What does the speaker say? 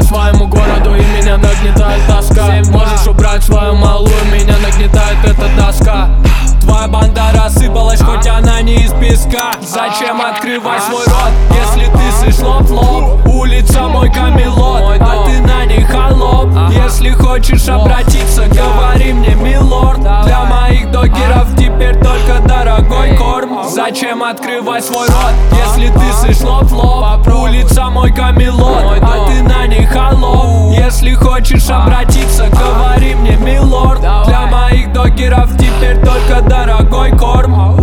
своему городу и меня нагнетает тоска. Можешь убрать свою малую, меня нагнетает эта доска. Твоя банда рассыпалась, хоть она не из песка. Зачем открывать свой рот, если ты слышь лоб в лоб? Улица мой Камелот, а ты на ней холоп. Если хочешь обратиться, говори мне, милорд. Для моих догеров теперь только дорогой корм. Зачем открывать свой рот, если ты слышь лоб в лоб? Улица мой Камелот, а ты на ней холоп. Если хочешь обратиться, говори мне, милорд. Для моих догеров теперь только дорогой корм.